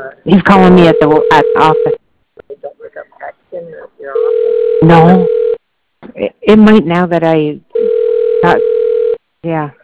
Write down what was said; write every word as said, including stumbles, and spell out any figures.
He's calling me at the at the office. Don't look up Paxton or your office. No, it, it might now that I got. Yeah.